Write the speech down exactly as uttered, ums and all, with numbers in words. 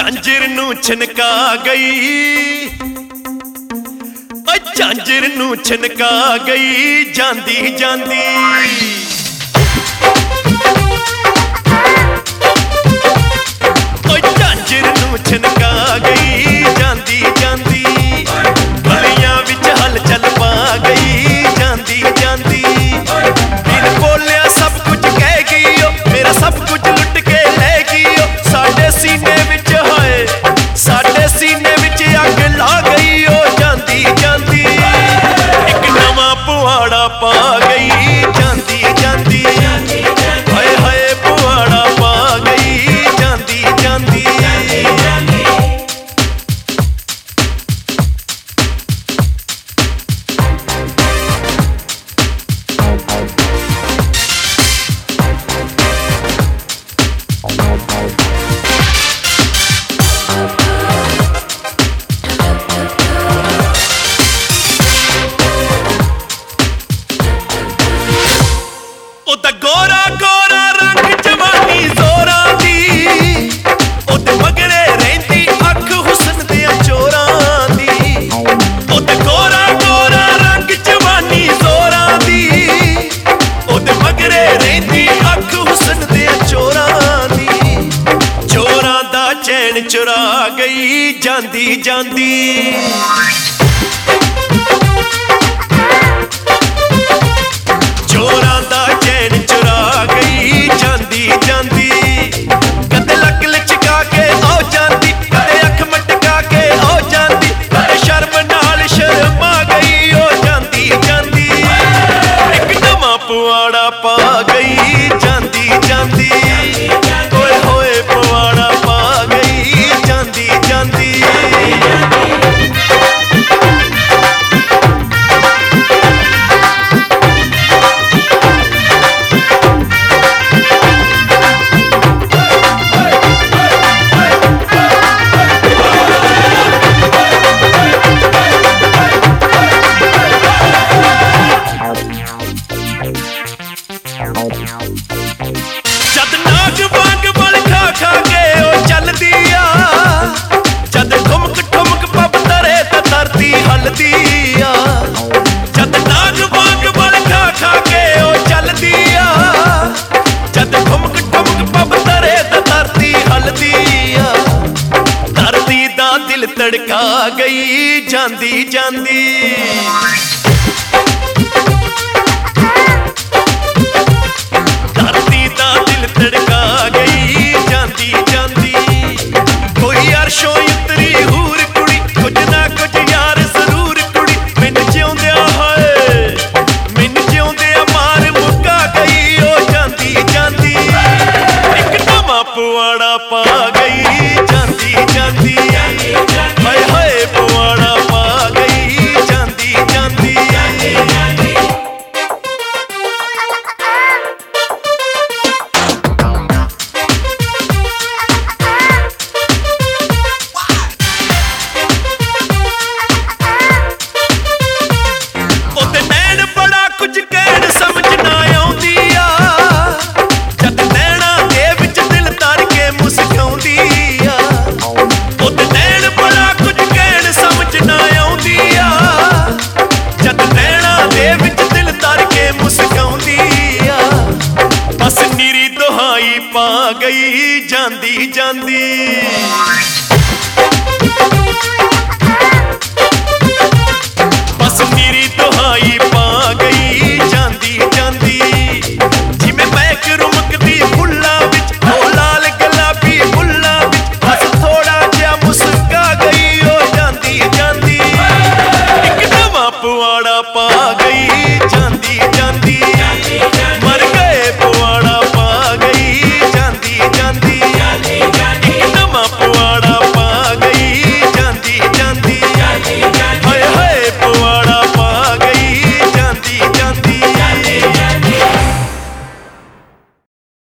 झांझर नू छनका गई, झांझर नू छनका गई जांदी जांदी। झांझर नू छनका गई जांदी जांदी, गलियां विच हलचल पा गई जांदी जांदी। बिन बोलिया सब कुछ कह गई ओ, मेरा सब कुछ लुट के ले गई ओ। साडे सीने विच होए, साडे सीने विच अग ला गई ओ जांदी जांदी। एक नवा पुआड़ा पा गई जांदी जांदी, हाय हाय पुआड़ा पा गई जांदी जांदी। ओदा गोरा गोरा रंग जवानी जोरां दी, ओदे मगरे रहिंदी अख हुस्न दियां चोरां दी। ओदा गोरा गोरा रंग जवानी जोरां दी, ओदे मगरे रहिंदी अख हुस्न दियां चोरां दी। चोरां दा चैन चुरा गई जांदी जांदी। चोरां दा चैन चुरा गई जांदी जांदी। कदे लक लचका के आ जांदी, कदे अख मटका के आ जांदी, कदे शर्म नाल शर्मा गई ओ जांदी जांदी। एक नवा पुआड़ा पा गई जांदी जांदी, ओए होए पुआड़ा पा गई जांदी जांदी। जद नाग वांग बल खा खा के ओ चलदी आ, जद ठुमक ठुमक पब तरे ते धरती हलदी आ। जद नाग वांग बल खा खा के ओ चलदी आ, जद ठुमक ठुमक पब तरे ते धरती हलदी आ। धरती दा दिल तड़का गई जांदी जांदी। तड़का गई जांदी जांदी। कोई अर्शों उतरी हूर कुड़ी, कुछ ना कुछ यार जरूर कुड़ी। मैनू जिउंदिया हाय, मैनू जिउंदिया मार मुक्का गई ओ जांदी जांदी। एक नवा पुआड़ा पा गई जांदी जांदी, हाय हाय पुआड़ा पा गई जांदी जांदी। बस नीरी दुहाई पा गई जांदी जांदी।